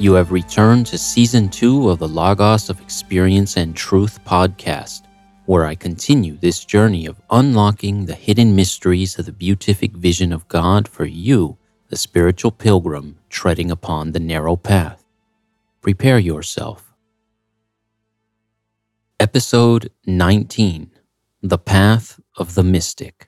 You have returned to Season 2 of the Logos of Experience and Truth podcast, where I continue this journey of unlocking the hidden mysteries of the beatific vision of God for you, the spiritual pilgrim treading upon the narrow path. Prepare yourself. Episode 19, The Path of the Mystic.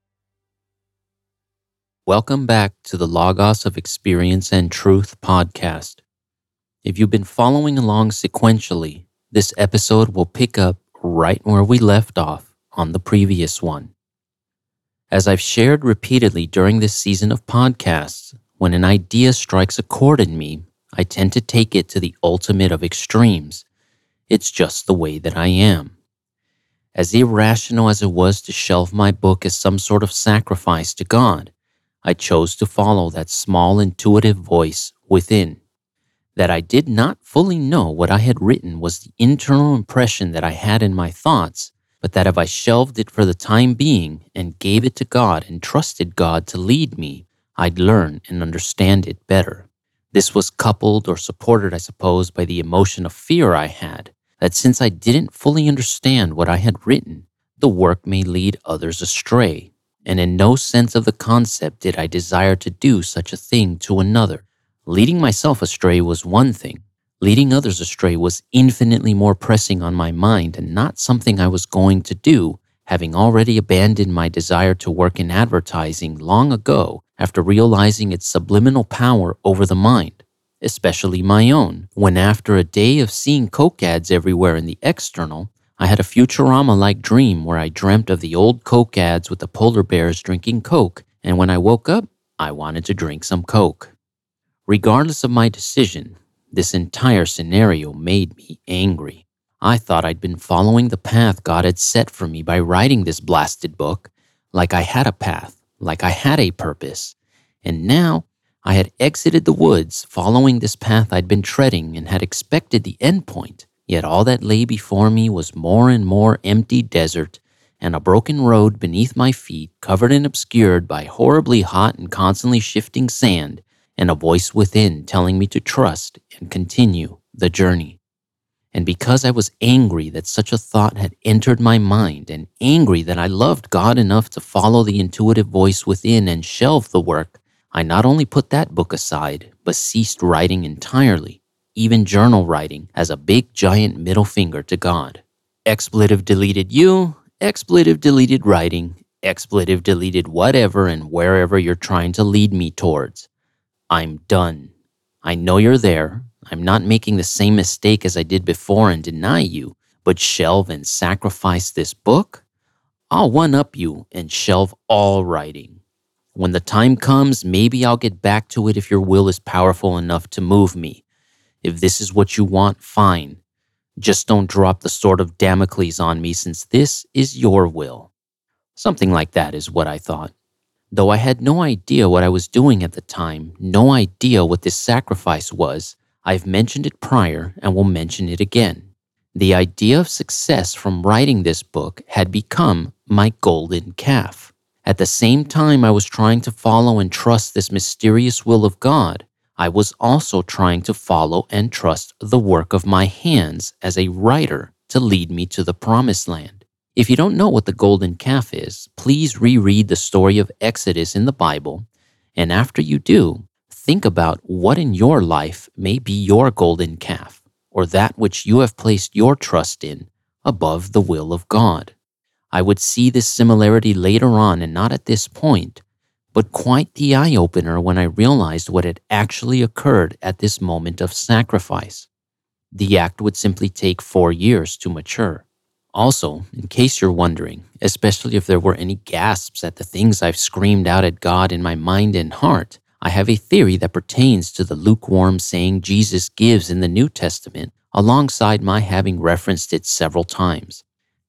Welcome back to the Logos of Experience and Truth podcast. If you've been following along sequentially, this episode will pick up right where we left off on the previous one. As I've shared repeatedly during this season of podcasts, when an idea strikes a chord in me, I tend to take it to the ultimate of extremes. It's just the way that I am. As irrational as it was to shelve my book as some sort of sacrifice to God, I chose to follow that small intuitive voice within. That I did not fully know what I had written was the internal impression that I had in my thoughts, but that if I shelved it for the time being and gave it to God and trusted God to lead me, I'd learn and understand it better. This was coupled or supported, I suppose, by the emotion of fear I had, that since I didn't fully understand what I had written, the work may lead others astray, and in no sense of the concept did I desire to do such a thing to another. Leading myself astray was one thing. Leading others astray was infinitely more pressing on my mind and not something I was going to do, having already abandoned my desire to work in advertising long ago after realizing its subliminal power over the mind, especially my own, when after a day of seeing Coke ads everywhere in the external, I had a Futurama-like dream where I dreamt of the old Coke ads with the polar bears drinking Coke, and when I woke up, I wanted to drink some Coke. Regardless of my decision, this entire scenario made me angry. I thought I'd been following the path God had set for me by writing this blasted book, like I had a path, like I had a purpose. And now, I had exited the woods following this path I'd been treading and had expected the end point, yet all that lay before me was more and more empty desert and a broken road beneath my feet covered and obscured by horribly hot and constantly shifting sand, and a voice within telling me to trust and continue the journey. And because I was angry that such a thought had entered my mind and angry that I loved God enough to follow the intuitive voice within and shelve the work, I not only put that book aside, but ceased writing entirely, even journal writing as a big giant middle finger to God. Expletive deleted you, expletive deleted writing, expletive deleted whatever and wherever you're trying to lead me towards. I'm done. I know you're there. I'm not making the same mistake as I did before and deny you, but shelve and sacrifice this book? I'll one-up you and shelve all writing. When the time comes, maybe I'll get back to it if your will is powerful enough to move me. If this is what you want, fine. Just don't drop the sword of Damocles on me since this is your will. Something like that is what I thought. Though I had no idea what I was doing at the time, no idea what this sacrifice was, I've mentioned it prior and will mention it again. The idea of success from writing this book had become my golden calf. At the same time I was trying to follow and trust this mysterious will of God, I was also trying to follow and trust the work of my hands as a writer to lead me to the promised land. If you don't know what the golden calf is, please reread the story of Exodus in the Bible, and after you do, think about what in your life may be your golden calf, or that which you have placed your trust in above the will of God. I would see this similarity later on and not at this point, but quite the eye-opener when I realized what had actually occurred at this moment of sacrifice. The act would simply take 4 years to mature. Also, in case you're wondering, especially if there were any gasps at the things I've screamed out at God in my mind and heart, I have a theory that pertains to the lukewarm saying Jesus gives in the New Testament, alongside my having referenced it several times.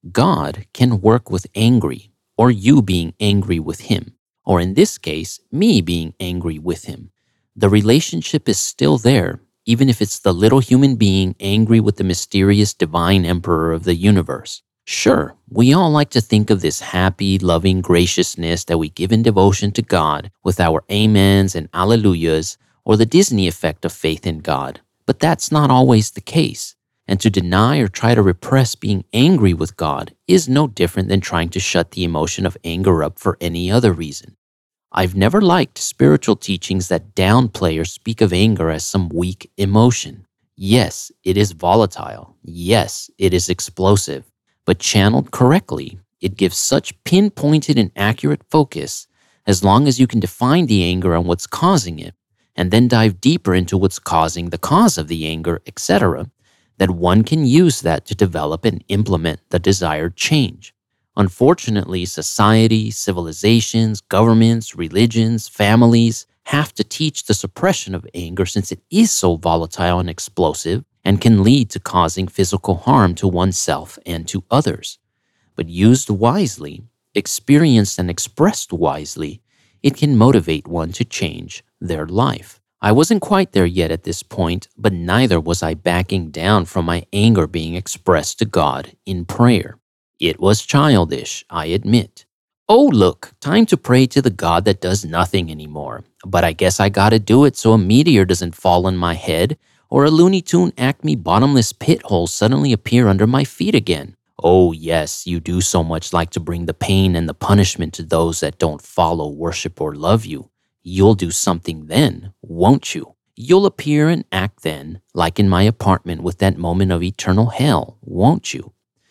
God can work with angry, or you being angry with Him, or in this case, me being angry with Him. The relationship is still there, even if it's the little human being angry with the mysterious divine emperor of the universe. Sure, we all like to think of this happy, loving graciousness that we give in devotion to God with our amens and alleluias, or the Disney effect of faith in God. But that's not always the case. And to deny or try to repress being angry with God is no different than trying to shut the emotion of anger up for any other reason. I've never liked spiritual teachings that downplay or speak of anger as some weak emotion. Yes, it is volatile. Yes, it is explosive. But channeled correctly, it gives such pinpointed and accurate focus as long as you can define the anger and what's causing it, and then dive deeper into what's causing the cause of the anger, etc., that one can use that to develop and implement the desired change. Unfortunately, society, civilizations, governments, religions, families have to teach the suppression of anger since it is so volatile and explosive and can lead to causing physical harm to oneself and to others. But used wisely, experienced and expressed wisely, it can motivate one to change their life. I wasn't quite there yet at this point, but neither was I backing down from my anger being expressed to God in prayer. It was childish, I admit. Oh, look, time to pray to the God that does nothing anymore. But I guess I gotta do it so a meteor doesn't fall on my head or a Looney Tune Acme bottomless pit hole suddenly appear under my feet again. Oh, yes, you do so much like to bring the pain and the punishment to those that don't follow, worship, or love you. You'll do something then, won't you? You'll appear and act then, like in my apartment with that moment of eternal hell, won't you?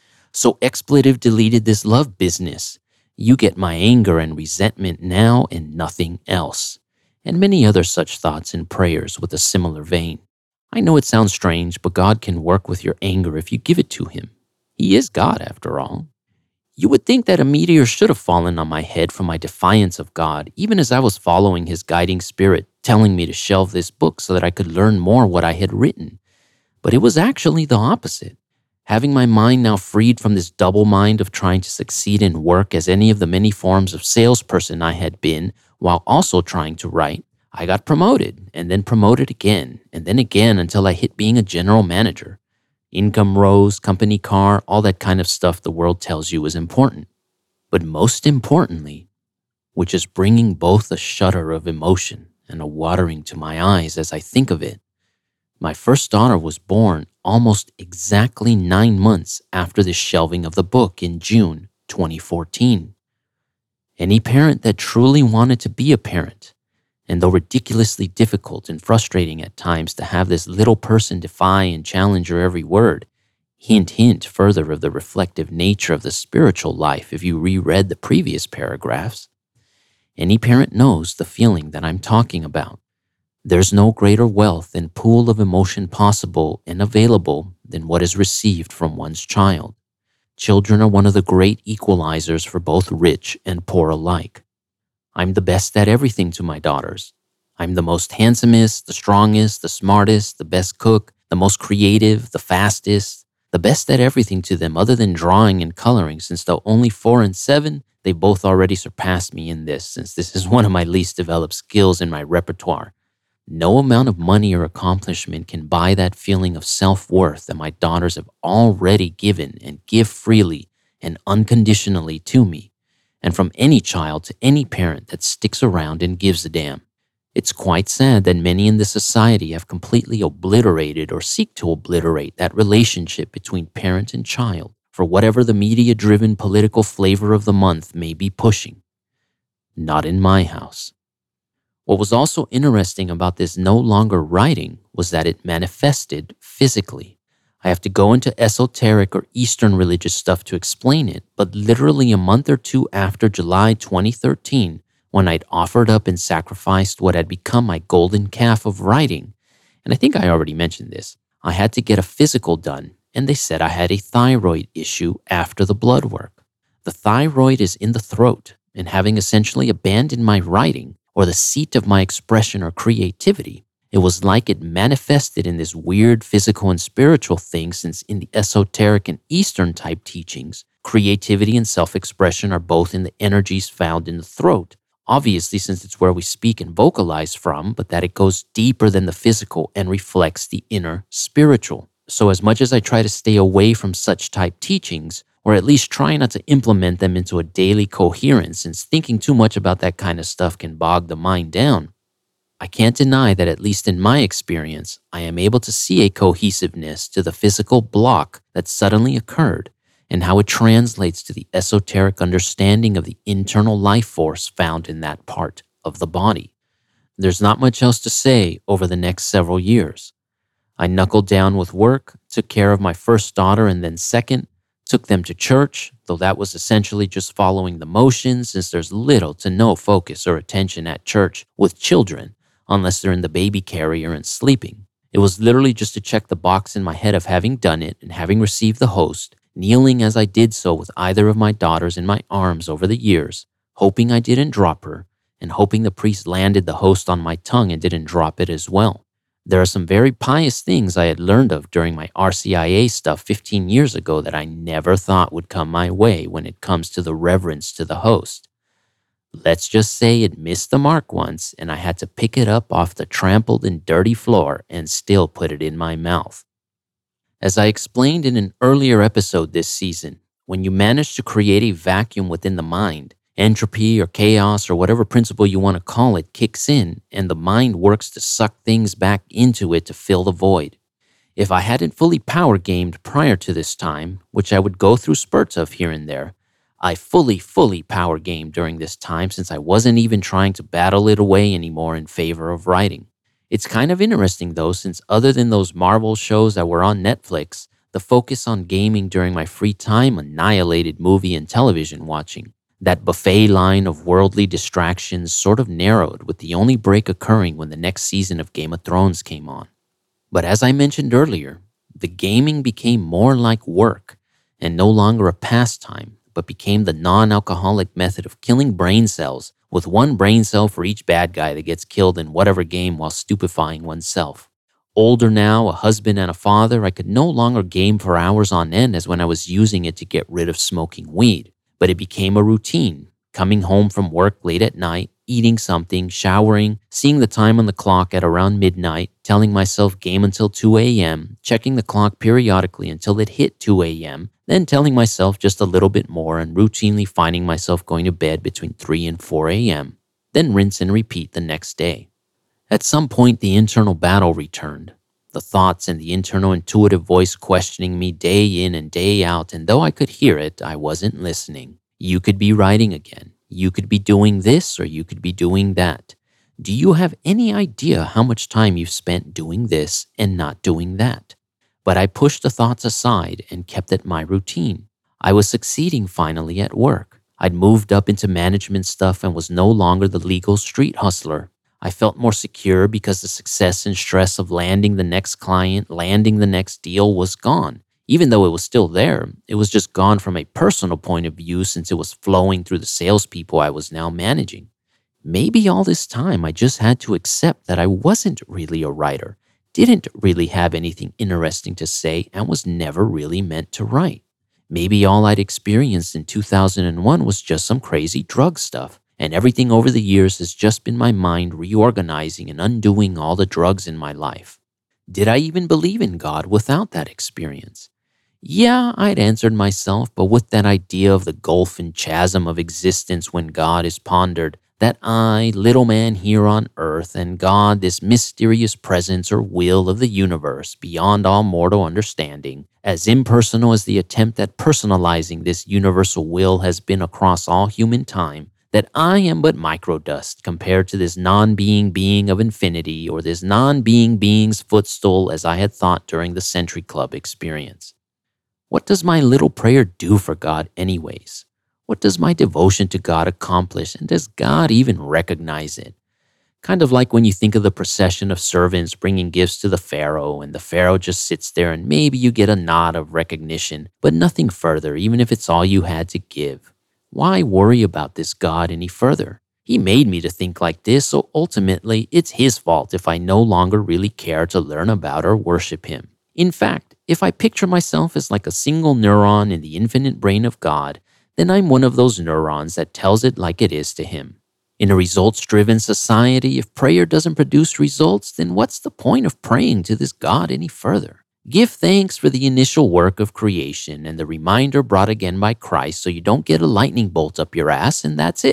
So expletive deleted this love business. You get my anger and resentment now and nothing else. And many other such thoughts and prayers with a similar vein. I know it sounds strange, but God can work with your anger if you give it to Him. He is God, after all. You would think that a meteor should have fallen on my head for my defiance of God, even as I was following His guiding spirit, telling me to shelve this book so that I could learn more what I had written. But it was actually the opposite. Having my mind now freed from this double mind of trying to succeed in work as any of the many forms of salesperson I had been, while also trying to write, I got promoted, and then promoted again, and then again until I hit being a general manager. Income rose, company car, all that kind of stuff the world tells you is important. But most importantly, which is bringing both a shudder of emotion and a watering to my eyes as I think of it, my first daughter was born almost exactly 9 months after the shelving of the book in June 2014. Any parent that truly wanted to be a parent, and though ridiculously difficult and frustrating at times to have this little person defy and challenge your every word, hint further of the reflective nature of the spiritual life if you reread the previous paragraphs, any parent knows the feeling that I'm talking about. There's no greater wealth and pool of emotion possible and available than what is received from one's child. Children are one of the great equalizers for both rich and poor alike. I'm the best at everything to my daughters. I'm the most handsomest, the strongest, the smartest, the best cook, the most creative, the fastest, the best at everything to them other than drawing and coloring. Since though only 4 and 7, they both already surpassed me in this, since this is one of my least developed skills in my repertoire. No amount of money or accomplishment can buy that feeling of self-worth that my daughters have already given and give freely and unconditionally to me, and from any child to any parent that sticks around and gives a damn. It's quite sad that many in this society have completely obliterated or seek to obliterate that relationship between parent and child for whatever the media-driven political flavor of the month may be pushing. Not in my house. What was also interesting about this no longer writing was that it manifested physically. I have to go into esoteric or Eastern religious stuff to explain it, but literally a month or two after July 2013, when I'd offered up and sacrificed what had become my golden calf of writing, and I think I already mentioned this, I had to get a physical done, and they said I had a thyroid issue after the blood work. The thyroid is in the throat, and having essentially abandoned my writing, or the seat of my expression or creativity, it was like it manifested in this weird physical and spiritual thing, since in the esoteric and Eastern type teachings, creativity and self-expression are both in the energies found in the throat, obviously since it's where we speak and vocalize from, but that it goes deeper than the physical and reflects the inner spiritual. So as much as I try to stay away from such type teachings, or at least try not to implement them into a daily coherence, since thinking too much about that kind of stuff can bog the mind down, I can't deny that, at least in my experience, I am able to see a cohesiveness to the physical block that suddenly occurred and how it translates to the esoteric understanding of the internal life force found in that part of the body. There's not much else to say over the next several years. I knuckled down with work, took care of my first daughter and then second, took them to church, though that was essentially just following the motions since there's little to no focus or attention at church with children unless they're in the baby carrier and sleeping. It was literally just to check the box in my head of having done it and having received the host, kneeling as I did so with either of my daughters in my arms over the years, hoping I didn't drop her, and hoping the priest landed the host on my tongue and didn't drop it as well. There are some very pious things I had learned of during my RCIA stuff 15 years ago that I never thought would come my way when it comes to the reverence to the host. Let's just say it missed the mark once and I had to pick it up off the trampled and dirty floor and still put it in my mouth. As I explained in an earlier episode this season, when you manage to create a vacuum within the mind, entropy or chaos or whatever principle you want to call it kicks in and the mind works to suck things back into it to fill the void. If I hadn't fully power gamed prior to this time, which I would go through spurts of here and there, I fully power gamed during this time since I wasn't even trying to battle it away anymore in favor of writing. It's kind of interesting though, since other than those Marvel shows that were on Netflix, the focus on gaming during my free time annihilated movie and television watching. That buffet line of worldly distractions sort of narrowed, with the only break occurring when the next season of Game of Thrones came on. But as I mentioned earlier, the gaming became more like work and no longer a pastime, but became the non-alcoholic method of killing brain cells, with one brain cell for each bad guy that gets killed in whatever game while stupefying oneself. Older now, a husband and a father, I could no longer game for hours on end as when I was using it to get rid of smoking weed. But it became a routine, coming home from work late at night, eating something, showering, seeing the time on the clock at around midnight, telling myself game until 2 a.m., checking the clock periodically until it hit 2 a.m., then telling myself just a little bit more and routinely finding myself going to bed between 3 and 4 a.m., then rinse and repeat the next day. At some point, the internal battle returned. The thoughts and the internal intuitive voice questioning me day in and day out, and though I could hear it, I wasn't listening. You could be writing again. You could be doing this or you could be doing that. Do you have any idea how much time you've spent doing this and not doing that? But I pushed the thoughts aside and kept at my routine. I was succeeding finally at work. I'd moved up into management stuff and was no longer the legal street hustler. I felt more secure because the success and stress of landing the next client, landing the next deal was gone. Even though it was still there, it was just gone from a personal point of view since it was flowing through the salespeople I was now managing. Maybe all this time I just had to accept that I wasn't really a writer, didn't really have anything interesting to say, and was never really meant to write. Maybe all I'd experienced in 2001 was just some crazy drug stuff, and everything over the years has just been my mind reorganizing and undoing all the drugs in my life. Did I even believe in God without that experience? Yeah, I'd answered myself, but with that idea of the gulf and chasm of existence when God is pondered, that I, little man here on earth, and God, this mysterious presence or will of the universe beyond all mortal understanding, as impersonal as the attempt at personalizing this universal will has been across all human time, that I am but microdust compared to this non-being being of infinity or this non-being being's footstool as I had thought during the Century Club experience. What does my little prayer do for God anyways? What does my devotion to God accomplish, and does God even recognize it? Kind of like when you think of the procession of servants bringing gifts to the Pharaoh, and the Pharaoh just sits there and maybe you get a nod of recognition, but nothing further, even if it's all you had to give. Why worry about this God any further? He made me to think like this, so ultimately it's his fault if I no longer really care to learn about or worship him. In fact, if I picture myself as like a single neuron in the infinite brain of God, then I'm one of those neurons that tells it like it is to him. In a results-driven society, if prayer doesn't produce results, then what's the point of praying to this God any further? Give thanks for the initial work of creation and the reminder brought again by Christ so you don't get a lightning bolt up your ass, and that's it.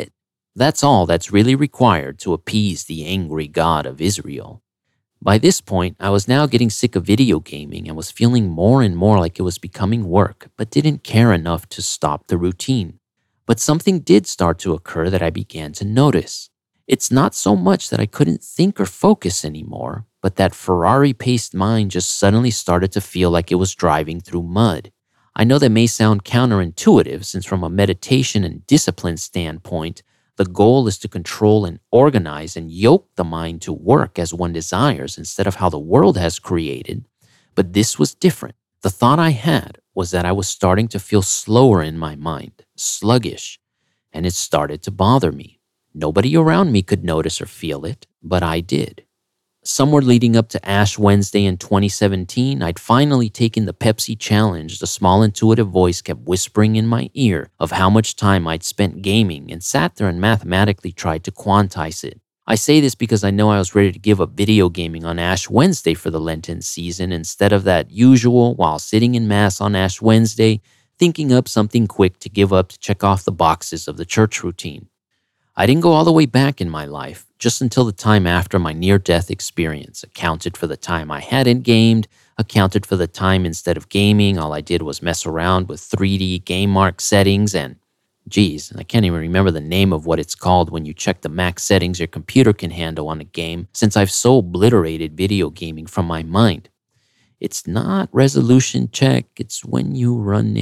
That's all that's really required to appease the angry God of Israel. By this point, I was now getting sick of video gaming and was feeling more and more like it was becoming work, but didn't care enough to stop the routine. But something did start to occur that I began to notice. It's not so much that I couldn't think or focus anymore, but that Ferrari-paced mind just suddenly started to feel like it was driving through mud. I know that may sound counterintuitive, since from a meditation and discipline standpoint, the goal is to control and organize and yoke the mind to work as one desires instead of how the world has created. But this was different. The thought I had was that I was starting to feel slower in my mind, sluggish, and it started to bother me. Nobody around me could notice or feel it, but I did. Somewhere leading up to Ash Wednesday in 2017, I'd finally taken the Pepsi challenge. The small intuitive voice kept whispering in my ear of how much time I'd spent gaming and sat there and mathematically tried to quantize it. I say this because I know I was ready to give up video gaming on Ash Wednesday for the Lenten season instead of that usual, while sitting in Mass on Ash Wednesday, thinking up something quick to give up to check off the boxes of the church routine. I didn't go all the way back in my life, just until the time after my near-death experience, accounted for the time I hadn't gamed, accounted for the time instead of gaming, all I did was mess around with 3D game mark settings and, geez, I can't even remember the name of what it's called when you check the max settings your computer can handle on a game, since I've so obliterated video gaming from my mind. It's not resolution check, it's when you run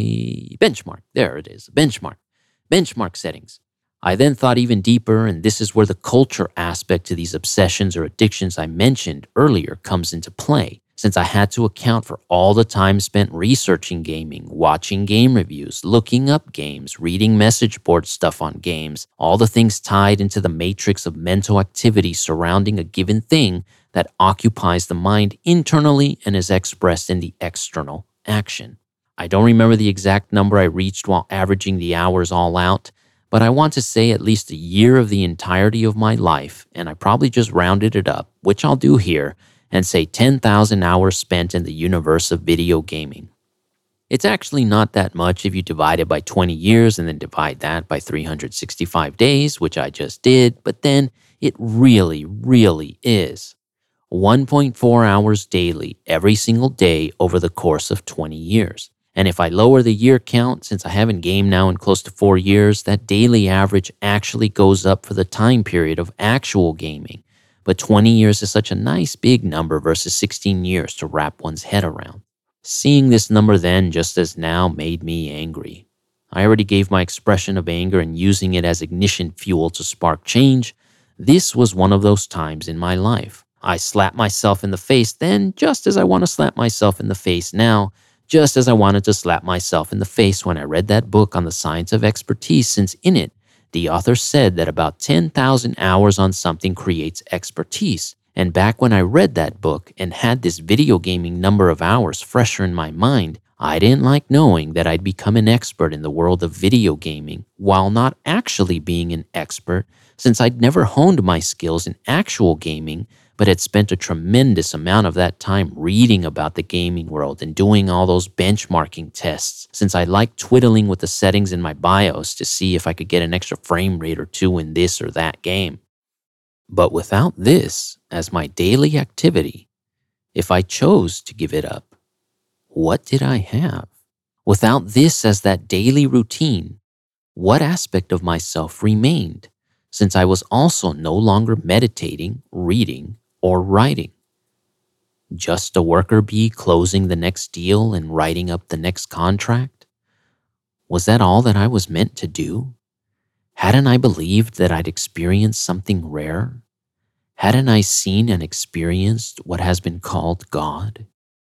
a benchmark. There it is, benchmark. Benchmark settings. I then thought even deeper, and this is where the culture aspect to these obsessions or addictions I mentioned earlier comes into play, since I had to account for all the time spent researching gaming, watching game reviews, looking up games, reading message board stuff on games, all the things tied into the matrix of mental activity surrounding a given thing that occupies the mind internally and is expressed in the external action. I don't remember the exact number I reached while averaging the hours all out, but I want to say at least a year of the entirety of my life, and I probably just rounded it up, which I'll do here, and say 10,000 hours spent in the universe of video gaming. It's actually not that much if you divide it by 20 years and then divide that by 365 days, which I just did, but then it really, really is. 1.4 hours daily, every single day over the course of 20 years. And if I lower the year count, since I haven't gamed now in close to 4 years, that daily average actually goes up for the time period of actual gaming. But 20 years is such a nice big number versus 16 years to wrap one's head around. Seeing this number then, just as now, made me angry. I already gave my expression of anger and using it as ignition fuel to spark change. This was one of those times in my life. I slapped myself in the face then, just as I want to slap myself in the face now, just as I wanted to slap myself in the face when I read that book on the science of expertise, since in it, the author said that about 10,000 hours on something creates expertise. And back when I read that book and had this video gaming number of hours fresher in my mind, I didn't like knowing that I'd become an expert in the world of video gaming while not actually being an expert, since I'd never honed my skills in actual gaming, but had spent a tremendous amount of that time reading about the gaming world and doing all those benchmarking tests, since I liked twiddling with the settings in my BIOS to see if I could get an extra frame rate or two in this or that game. But without this as my daily activity, if I chose to give it up, what did I have? Without this as that daily routine, what aspect of myself remained, since I was also no longer meditating, reading, or writing? Just a worker bee closing the next deal and writing up the next contract? Was that all that I was meant to do? Hadn't I believed that I'd experienced something rare? Hadn't I seen and experienced what has been called God?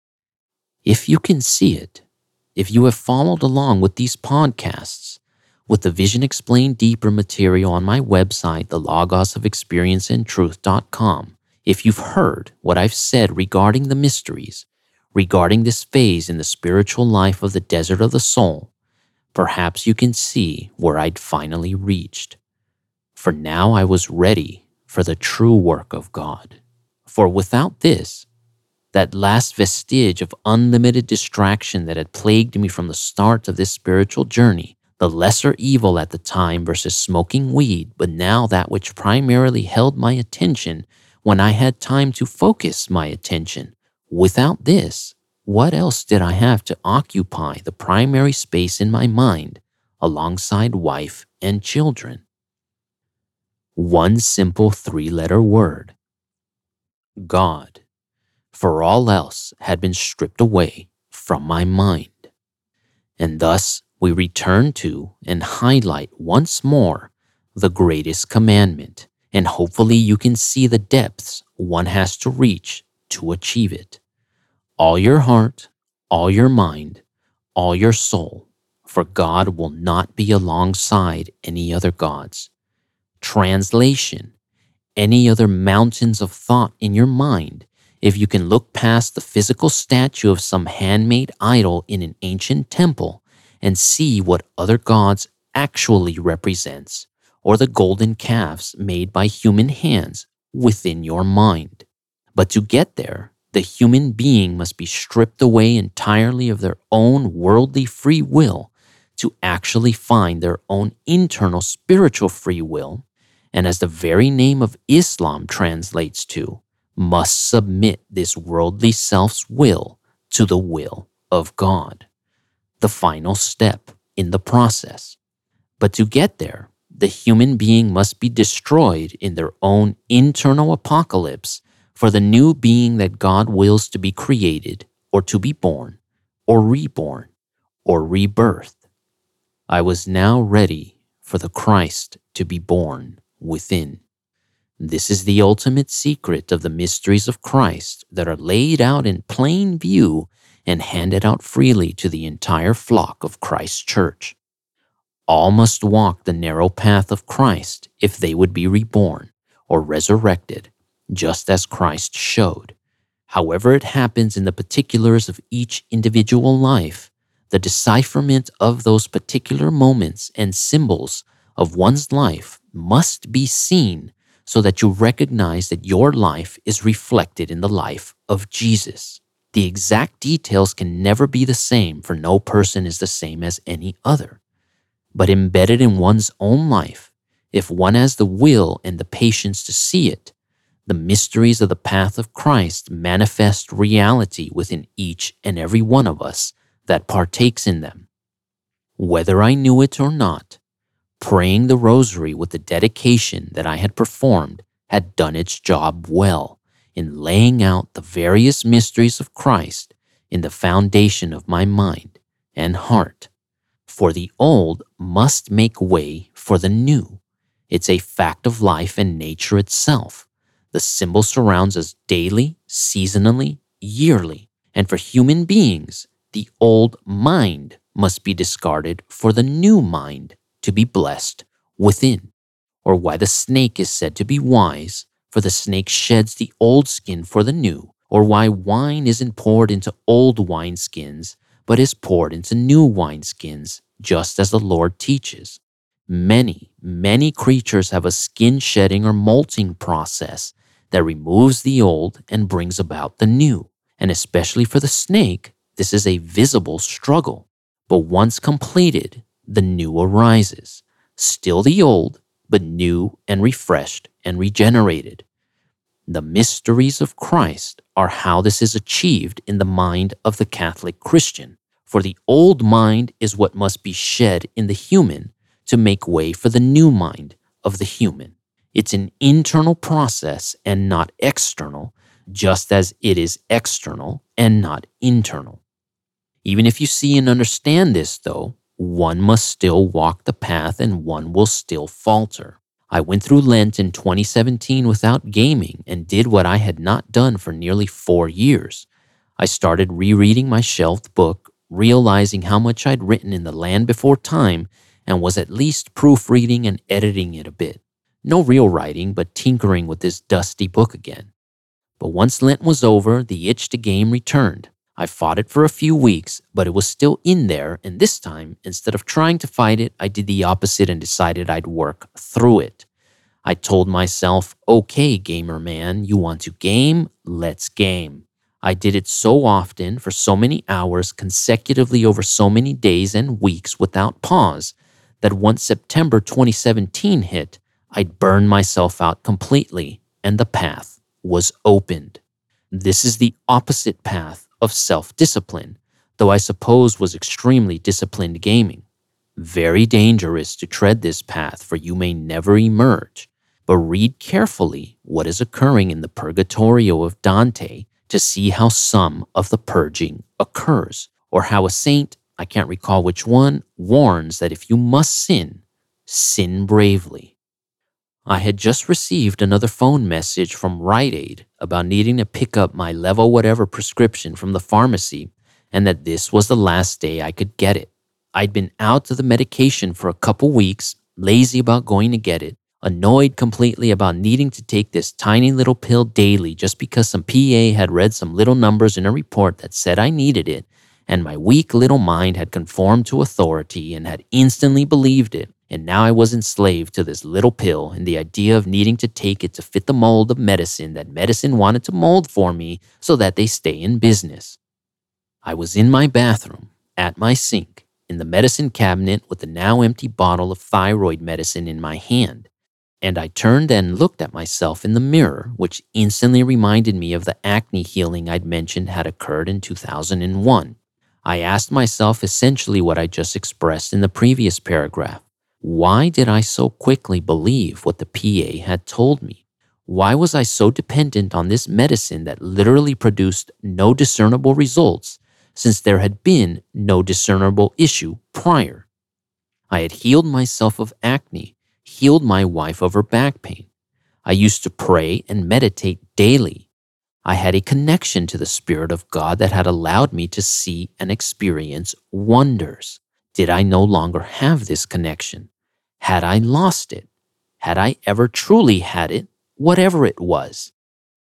If you can see it, if you have followed along with these podcasts, with the Vision Explained Deeper material on my website, thelogosofexperienceandtruth.com, if you've heard what I've said regarding the mysteries, regarding this phase in the spiritual life of the desert of the soul, perhaps you can see where I'd finally reached. For now I was ready for the true work of God. For without this, that last vestige of unlimited distraction that had plagued me from the start of this spiritual journey, The lesser evil at the time versus smoking weed, but now that which primarily held my attention when I had time to focus my attention. Without this, what else did I have to occupy the primary space in my mind alongside wife and children? One simple 3-letter word: God. For all else had been stripped away from my mind. And thus we return to and highlight once more the greatest commandment, and hopefully you can see the depths one has to reach to achieve it. All your heart, all your mind, all your soul, for God will not be alongside any other gods. Translation: any other mountains of thought in your mind, if you can look past the physical statue of some handmade idol in an ancient temple and see what other gods actually represents, or the golden calves made by human hands within your mind. But to get there, the human being must be stripped away entirely of their own worldly free will to actually find their own internal spiritual free will, and as the very name of Islam translates to, must submit this worldly self's will to the will of God, the final step in the process. But to get there, the human being must be destroyed in their own internal apocalypse for the new being that God wills to be created, or to be born, or reborn, or rebirthed. I was now ready for the Christ to be born within. This is the ultimate secret of the mysteries of Christ that are laid out in plain view and handed out freely to the entire flock of Christ's church. All must walk the narrow path of Christ if they would be reborn or resurrected, just as Christ showed. However it happens in the particulars of each individual life, the decipherment of those particular moments and symbols of one's life must be seen so that you recognize that your life is reflected in the life of Jesus. The exact details can never be the same, for no person is the same as any other. But embedded in one's own life, if one has the will and the patience to see it, the mysteries of the path of Christ manifest reality within each and every one of us that partakes in them. Whether I knew it or not, praying the rosary with the dedication that I had performed had done its job well in laying out the various mysteries of Christ in the foundation of my mind and heart. For the old must make way for the new. It's a fact of life and nature itself. The symbol surrounds us daily, seasonally, yearly, and for human beings, the old mind must be discarded for the new mind to be blessed within. Or why the snake is said to be wise, for the snake sheds the old skin for the new. Or why wine isn't poured into old wineskins, but is poured into new wineskins, just as the Lord teaches. Many creatures have a skin shedding or molting process that removes the old and brings about the new. And especially for the snake, this is a visible struggle. But once completed, the new arises, still the old, but new and refreshed and regenerated. The mysteries of Christ are how this is achieved in the mind of the Catholic Christian, for the old mind is what must be shed in the human to make way for the new mind of the human. It's an internal process and not external, just as it is external and not internal. Even if you see and understand this, though, one must still walk the path and one will still falter. I went through Lent in 2017 without gaming and did what I had not done for nearly 4 years. I started rereading my shelved book, realizing how much I'd written in The Land Before Time, and was at least proofreading and editing it a bit. No real writing, but tinkering with this dusty book again. But once Lent was over, the itch to game returned. I fought it for a few weeks, but it was still in there, and this time, instead of trying to fight it, I did the opposite and decided I'd work through it. I told myself, okay, gamer man, you want to game? Let's game. I did it so often, for so many hours, consecutively over so many days and weeks without pause, that once September 2017 hit, I'd burned myself out completely and the path was opened. This is the opposite path of self-discipline, though I suppose was extremely disciplined gaming. Very dangerous to tread this path, for you may never emerge, but read carefully what is occurring in the Purgatorio of Dante to see how some of the purging occurs, or how a saint, I can't recall which one, warns that if you must sin, sin bravely. I had just received another phone message from Rite Aid about needing to pick up my level whatever prescription from the pharmacy, and that this was the last day I could get it. I'd been out of the medication for a couple weeks, lazy about going to get it, annoyed completely about needing to take this tiny little pill daily just because some PA had read some little numbers in a report that said I needed it, and my weak little mind had conformed to authority and had instantly believed it, and now I was enslaved to this little pill and the idea of needing to take it to fit the mold of medicine that medicine wanted to mold for me so that they stay in business. I was in my bathroom, at my sink, in the medicine cabinet with the now empty bottle of thyroid medicine in my hand, and I turned and looked at myself in the mirror, which instantly reminded me of the acne healing I'd mentioned had occurred in 2001. I asked myself essentially what I just expressed in the previous paragraph. Why did I so quickly believe what the PA had told me? Why was I so dependent on this medicine that literally produced no discernible results, since there had been no discernible issue prior? I had healed myself of acne, healed my wife of her back pain. I used to pray and meditate daily. I had a connection to the Spirit of God that had allowed me to see and experience wonders. Did I no longer have this connection? Had I lost it? Had I ever truly had it, whatever it was?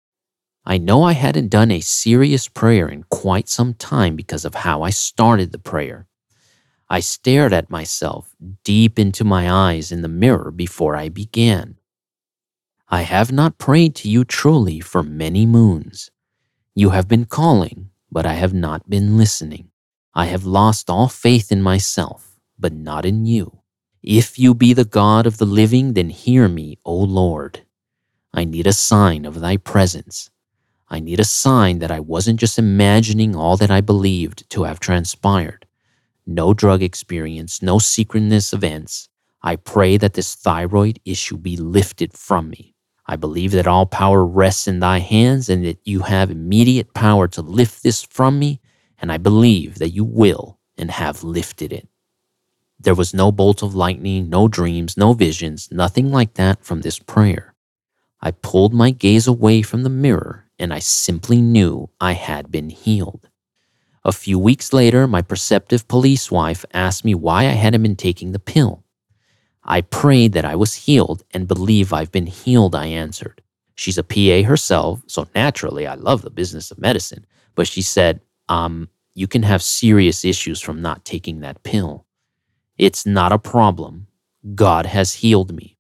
I know I hadn't done a serious prayer in quite some time because of how I started the prayer. I stared at myself deep into my eyes in the mirror before I began. I have not prayed to you truly for many moons. You have been calling, but I have not been listening. I have lost all faith in myself, but not in you. If you be the God of the living, then hear me, O Lord. I need a sign of thy presence. I need a sign that I wasn't just imagining all that I believed to have transpired. No drug experience, no synchronous events. I pray that this thyroid issue be lifted from me. I believe that all power rests in thy hands and that you have immediate power to lift this from me, and I believe that you will and have lifted it. There was no bolt of lightning, no dreams, no visions, nothing like that from this prayer. I pulled my gaze away from the mirror and I simply knew I had been healed. A few weeks later, my perceptive police wife asked me why I hadn't been taking the pill. I prayed that I was healed and believe I've been healed, I answered. She's a PA herself, so naturally I love the business of medicine, but she said, you can have serious issues from not taking that pill. It's not a problem. God has healed me.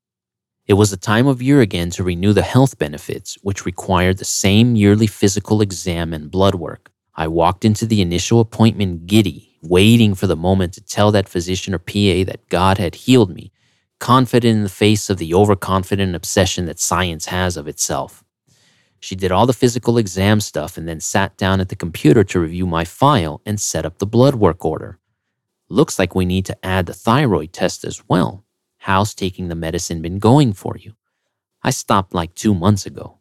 It was the time of year again to renew the health benefits, which required the same yearly physical exam and blood work. I walked into the initial appointment giddy, waiting for the moment to tell that physician or PA that God had healed me, confident in the face of the overconfident obsession that science has of itself. She did all the physical exam stuff and then sat down at the computer to review my file and set up the blood work order. Looks like we need to add the thyroid test as well. How's taking the medicine been going for you? I stopped like 2 months ago.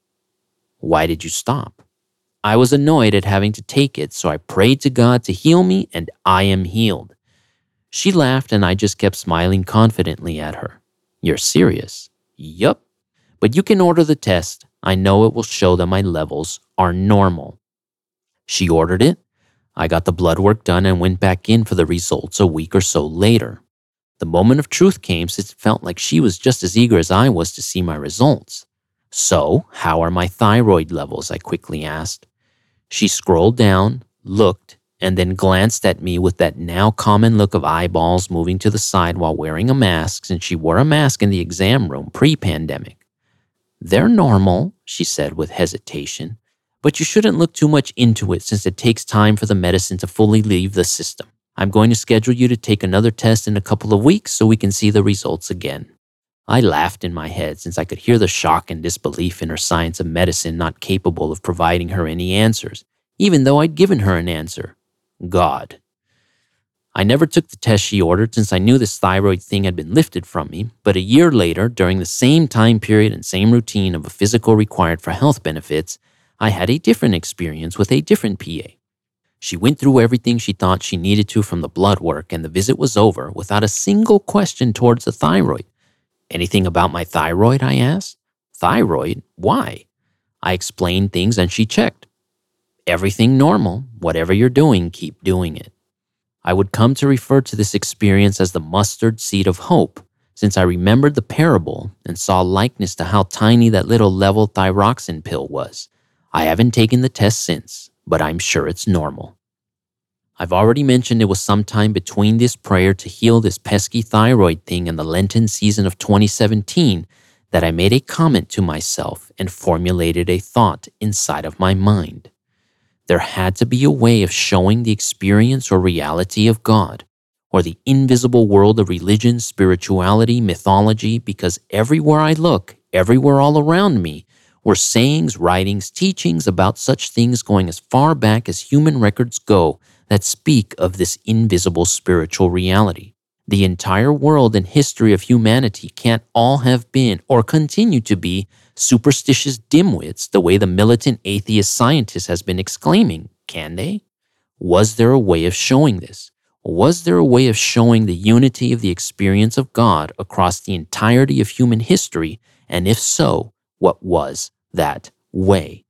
Why did you stop? I was annoyed at having to take it, so I prayed to God to heal me, and I am healed. She laughed, and I just kept smiling confidently at her. You're serious? Yup. But you can order the test. I know it will show that my levels are normal. She ordered it. I got the blood work done and went back in for the results a week or so later. The moment of truth came since it felt like she was just as eager as I was to see my results. So, how are my thyroid levels? I quickly asked. She scrolled down, looked, and then glanced at me with that now common look of eyeballs moving to the side while wearing a mask, since she wore a mask in the exam room pre-pandemic. They're normal, she said with hesitation, but you shouldn't look too much into it since it takes time for the medicine to fully leave the system. I'm going to schedule you to take another test in a couple of weeks so we can see the results again." I laughed in my head since I could hear the shock and disbelief in her science of medicine not capable of providing her any answers, even though I'd given her an answer: God. I never took the test she ordered since I knew this thyroid thing had been lifted from me, but a year later, during the same time period and same routine of a physical required for health benefits, I had a different experience with a different PA. She went through everything she thought she needed to from the blood work, and the visit was over without a single question towards the thyroid. "Anything about my thyroid?" I asked. "Thyroid? Why?" I explained things and she checked. "Everything normal. Whatever you're doing, keep doing it." I would come to refer to this experience as the mustard seed of hope, since I remembered the parable and saw likeness to how tiny that little levothyroxine pill was. I haven't taken the test since, but I'm sure it's normal. I've already mentioned it was sometime between this prayer to heal this pesky thyroid thing and the Lenten season of 2017 that I made a comment to myself and formulated a thought inside of my mind. There had to be a way of showing the experience or reality of God, or the invisible world of religion, spirituality, mythology, because everywhere I look, everywhere all around me, were sayings, writings, teachings about such things going as far back as human records go that speak of this invisible spiritual reality. The entire world and history of humanity can't all have been or continue to be superstitious dimwits the way the militant atheist scientist has been exclaiming, can they? Was there a way of showing this? Was there a way of showing the unity of the experience of God across the entirety of human history? And if so, what was that way?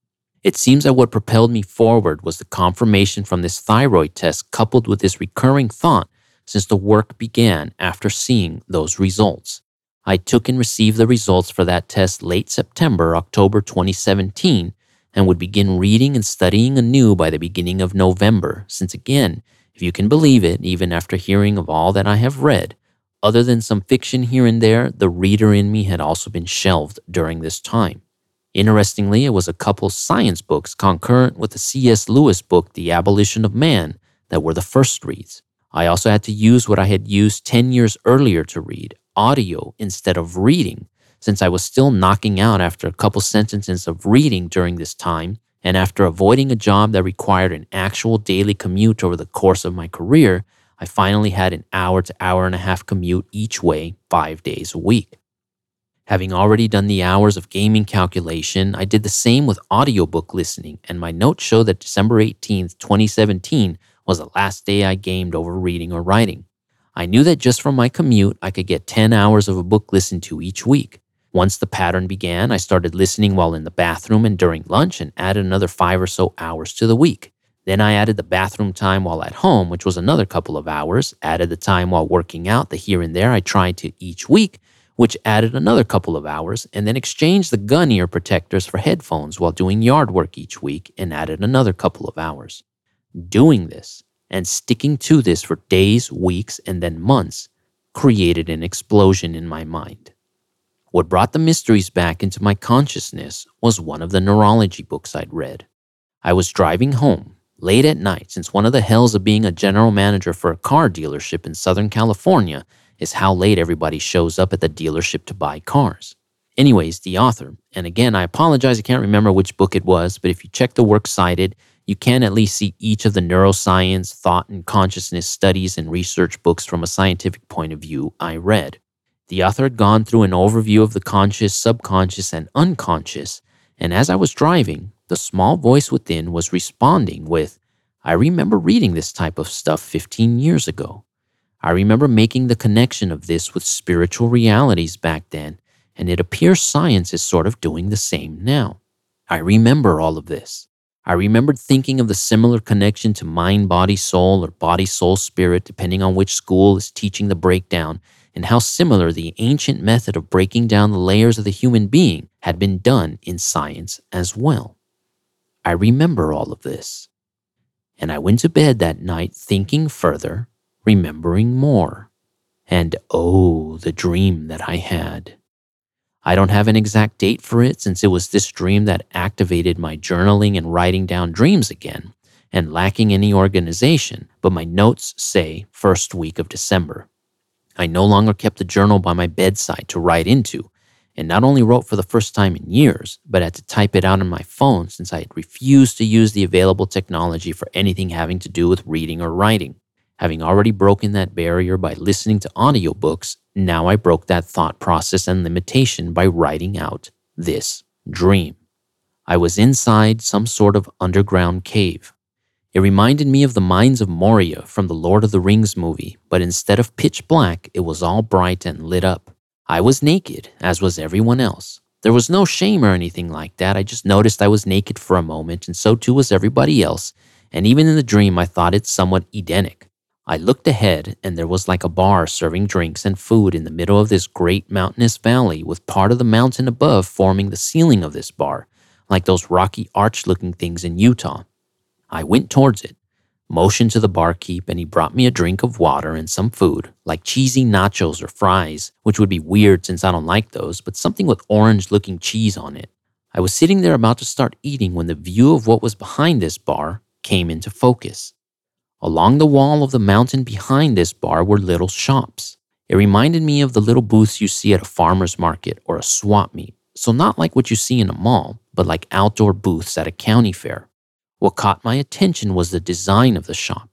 It seems that what propelled me forward was the confirmation from this thyroid test coupled with this recurring thought since the work began after seeing those results. I took and received the results for that test late September, October 2017, and would begin reading and studying anew by the beginning of November, since again, if you can believe it, even after hearing of all that I have read, other than some fiction here and there, the reader in me had also been shelved during this time. Interestingly, it was a couple science books concurrent with the C.S. Lewis book, The Abolition of Man, that were the first reads. I also had to use what I had used 10 years earlier to read, audio instead of reading, since I was still knocking out after a couple sentences of reading during this time, and after avoiding a job that required an actual daily commute over the course of my career, I finally had an hour to hour and a half commute each way 5 days a week. Having already done the hours of gaming calculation, I did the same with audiobook listening, and my notes show that December 18th, 2017 was the last day I gamed over reading or writing. I knew that just from my commute, I could get 10 hours of a book listened to each week. Once the pattern began, I started listening while in the bathroom and during lunch and added another 5 or so hours to the week. Then I added the bathroom time while at home, which was another couple of hours, added the time while working out, the here and there I tried to each week, which added another couple of hours, and then exchanged the gun ear protectors for headphones while doing yard work each week and added another couple of hours. Doing this and sticking to this for days, weeks, and then months created an explosion in my mind. What brought the mysteries back into my consciousness was one of the neurology books I'd read. I was driving home late at night, since one of the hells of being a general manager for a car dealership in Southern California is how late everybody shows up at the dealership to buy cars. Anyways, the author, and again, I apologize, I can't remember which book it was, but if you check the works cited, you can at least see each of the neuroscience, thought, and consciousness studies and research books from a scientific point of view I read. The author had gone through an overview of the conscious, subconscious, and unconscious, and as I was driving, the small voice within was responding with, "I remember reading this type of stuff 15 years ago. I remember making the connection of this with spiritual realities back then, and it appears science is sort of doing the same now. I remember all of this. I remembered thinking of the similar connection to mind, body, soul, or body, soul, spirit, depending on which school is teaching the breakdown, and how similar the ancient method of breaking down the layers of the human being had been done in science as well. I remember all of this. And I went to bed that night thinking further, remembering more. And oh, the dream that I had. I don't have an exact date for it, since it was this dream that activated my journaling and writing down dreams again, and lacking any organization, but my notes say first week of December. I no longer kept a journal by my bedside to write into, and not only wrote for the first time in years, but had to type it out on my phone since I had refused to use the available technology for anything having to do with reading or writing. Having already broken that barrier by listening to audiobooks, now I broke that thought process and limitation by writing out this dream. I was inside some sort of underground cave. It reminded me of the Mines of Moria from the Lord of the Rings movie, but instead of pitch black, it was all bright and lit up. I was naked, as was everyone else. There was no shame or anything like that. I just noticed I was naked for a moment, and so too was everybody else, and even in the dream I thought it somewhat Edenic. I looked ahead, and there was like a bar serving drinks and food in the middle of this great mountainous valley, with part of the mountain above forming the ceiling of this bar, like those rocky arch-looking things in Utah. I went towards it, motioned to the barkeep, and he brought me a drink of water and some food, like cheesy nachos or fries, which would be weird since I don't like those, but something with orange-looking cheese on it. I was sitting there about to start eating when the view of what was behind this bar came into focus. Along the wall of the mountain behind this bar were little shops. It reminded me of the little booths you see at a farmer's market or a swap meet, so not like what you see in a mall, but like outdoor booths at a county fair. What caught my attention was the design of the shop.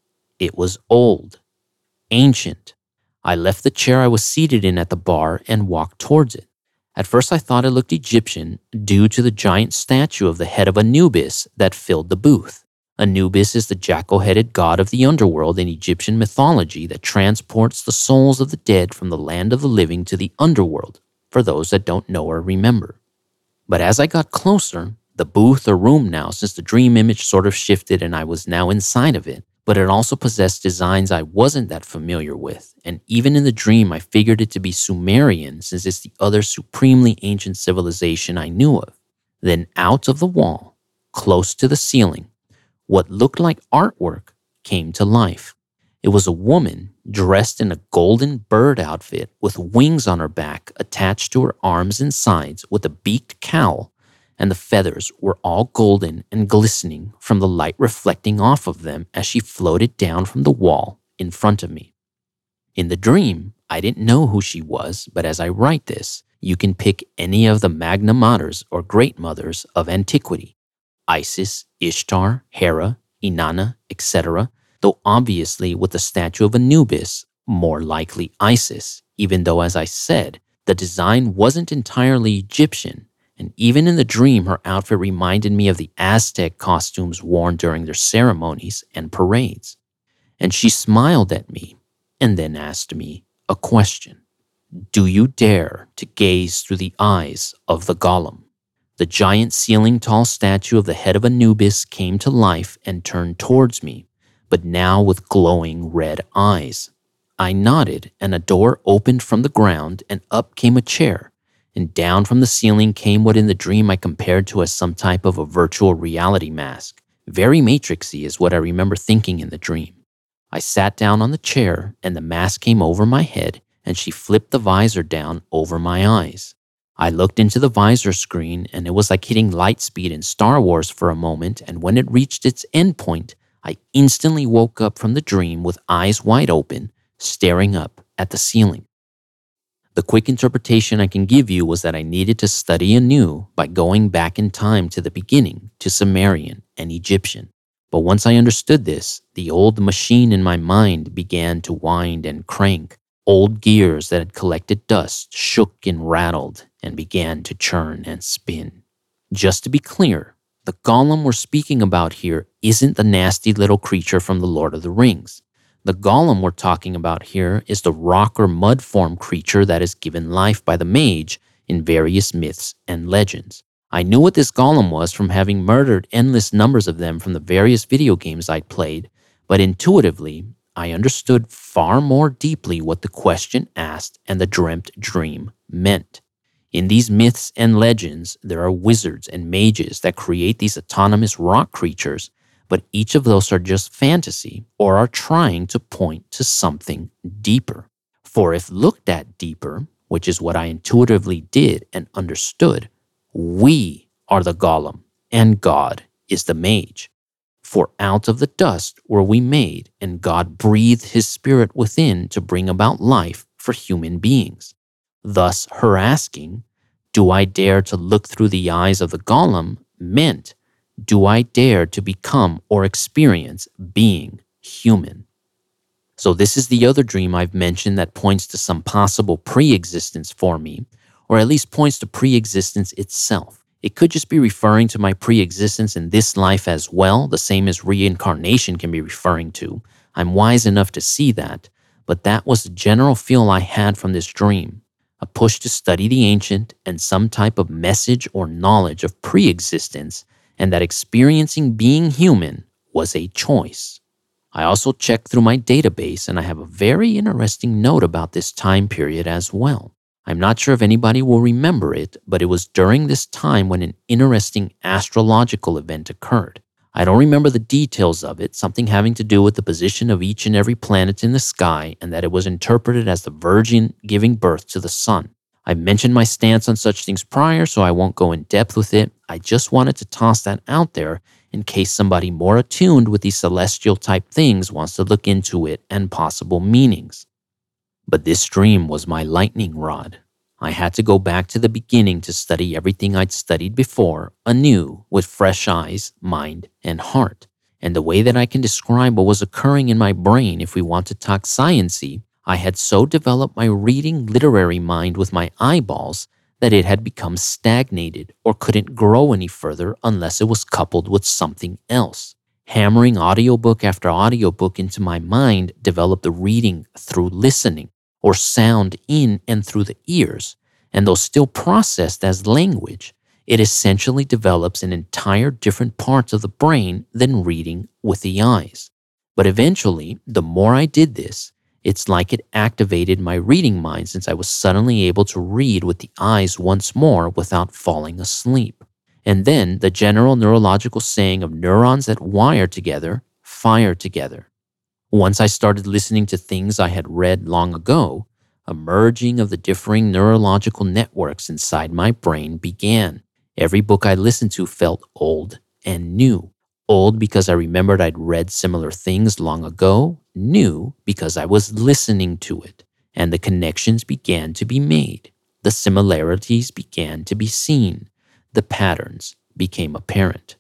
It was old, ancient. I left the chair I was seated in at the bar and walked towards it. At first I thought it looked Egyptian due to the giant statue of the head of Anubis that filled the booth. Anubis is the jackal-headed god of the underworld in Egyptian mythology that transports the souls of the dead from the land of the living to the underworld, for those that don't know or remember. But as I got closer, the booth or room now, since the dream image sort of shifted and I was now inside of it, but it also possessed designs I wasn't that familiar with, and even in the dream I figured it to be Sumerian since it's the other supremely ancient civilization I knew of. Then out of the wall, close to the ceiling, what looked like artwork came to life. It was a woman dressed in a golden bird outfit with wings on her back attached to her arms and sides with a beaked cowl, and the feathers were all golden and glistening from the light reflecting off of them as she floated down from the wall in front of me. In the dream, I didn't know who she was, but as I write this, you can pick any of the Magna Maters or Great Mothers of antiquity. Isis, Ishtar, Hera, Inanna, etc., though obviously with the statue of Anubis, more likely Isis, even though, as I said, the design wasn't entirely Egyptian, and even in the dream her outfit reminded me of the Aztec costumes worn during their ceremonies and parades. And she smiled at me and then asked me a question. Do you dare to gaze through the eyes of the golem? The giant ceiling-tall statue of the head of Anubis came to life and turned towards me, but now with glowing red eyes. I nodded, and a door opened from the ground, and up came a chair, and down from the ceiling came what in the dream I compared to as some type of a virtual reality mask. Very Matrixy is what I remember thinking in the dream. I sat down on the chair, and the mask came over my head, and she flipped the visor down over my eyes. I looked into the visor screen, and it was like hitting light speed in Star Wars for a moment, and when it reached its endpoint, I instantly woke up from the dream with eyes wide open, staring up at the ceiling. The quick interpretation I can give you was that I needed to study anew by going back in time to the beginning, to Sumerian and Egyptian. But once I understood this, the old machine in my mind began to wind and crank. Old gears that had collected dust shook and rattled and began to churn and spin. Just to be clear, the golem we're speaking about here isn't the nasty little creature from the Lord of the Rings. The golem we're talking about here is the rock or mud form creature that is given life by the mage in various myths and legends. I knew what this golem was from having murdered endless numbers of them from the various video games I'd played, but intuitively, I understood far more deeply what the question asked and the dreamt dream meant. In these myths and legends, there are wizards and mages that create these autonomous rock creatures, but each of those are just fantasy or are trying to point to something deeper. For if looked at deeper, which is what I intuitively did and understood, we are the golem and God is the mage. For out of the dust were we made, and God breathed his spirit within to bring about life for human beings. Thus her asking, do I dare to look through the eyes of the golem, meant, do I dare to become or experience being human? So this is the other dream I've mentioned that points to some possible pre-existence for me, or at least points to pre-existence itself. It could just be referring to my pre-existence in this life as well, the same as reincarnation can be referring to. I'm wise enough to see that, but that was the general feel I had from this dream. A push to study the ancient and some type of message or knowledge of pre-existence, and that experiencing being human was a choice. I also checked through my database, and I have a very interesting note about this time period as well. I'm not sure if anybody will remember it, but it was during this time when an interesting astrological event occurred. I don't remember the details of it, something having to do with the position of each and every planet in the sky, and that it was interpreted as the Virgin giving birth to the sun. I've mentioned my stance on such things prior, so I won't go in depth with it. I just wanted to toss that out there in case somebody more attuned with these celestial type things wants to look into it and possible meanings. But this dream was my lightning rod. I had to go back to the beginning to study everything I'd studied before, anew, with fresh eyes, mind, and heart. And the way that I can describe what was occurring in my brain, if we want to talk science-y, I had so developed my reading literary mind with my eyeballs that it had become stagnated or couldn't grow any further unless it was coupled with something else. Hammering audiobook after audiobook into my mind developed the reading through listening, or sound in and through the ears, and though still processed as language, it essentially develops an entire different parts of the brain than reading with the eyes. But eventually, the more I did this, it's like it activated my reading mind since I was suddenly able to read with the eyes once more without falling asleep. And then the general neurological saying of neurons that wire together, fire together. Once I started listening to things I had read long ago, a merging of the differing neurological networks inside my brain began. Every book I listened to felt old and new. Old because I remembered I'd read similar things long ago, new because I was listening to it, and the connections began to be made. The similarities began to be seen. The patterns became apparent.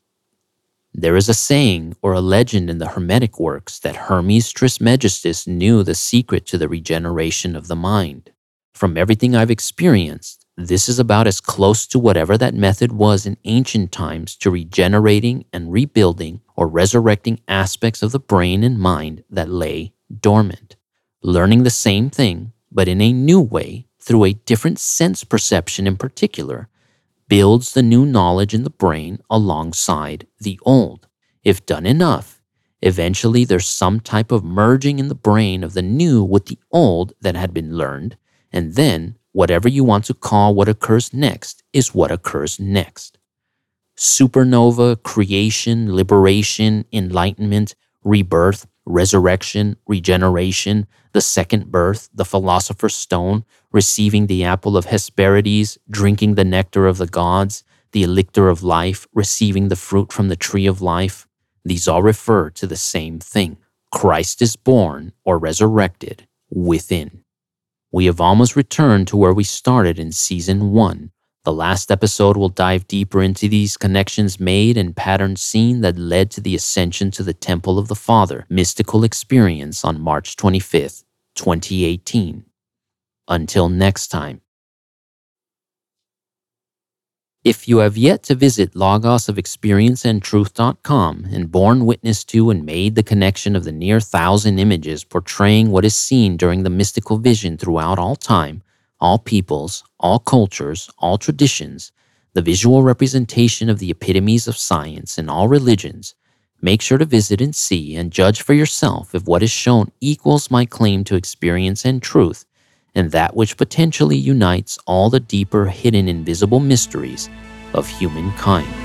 There is a saying or a legend in the Hermetic works that Hermes Trismegistus knew the secret to the regeneration of the mind. From everything I've experienced, this is about as close to whatever that method was in ancient times to regenerating and rebuilding or resurrecting aspects of the brain and mind that lay dormant. Learning the same thing, but in a new way, through a different sense perception in particular, builds the new knowledge in the brain alongside the old. If done enough, eventually there's some type of merging in the brain of the new with the old that had been learned, and then whatever you want to call what occurs next is what occurs next. Supernova, creation, liberation, enlightenment, rebirth, resurrection, regeneration, the second birth, the philosopher's stone, receiving the apple of Hesperides, drinking the nectar of the gods, the elixir of life, receiving the fruit from the tree of life. These all refer to the same thing. Christ is born or resurrected within. We have almost returned to where we started in Season 1. The last episode will dive deeper into these connections made and patterns seen that led to the ascension to the Temple of the Father mystical experience on March 25th, 2018. Until next time. If you have yet to visit logosofexperienceandtruth.com and borne witness to and made the connection of the near 1,000 images portraying what is seen during the mystical vision throughout all time, all peoples, all cultures, all traditions, the visual representation of the epitomes of science in all religions, make sure to visit and see and judge for yourself if what is shown equals my claim to experience and truth, and that which potentially unites all the deeper hidden invisible mysteries of humankind.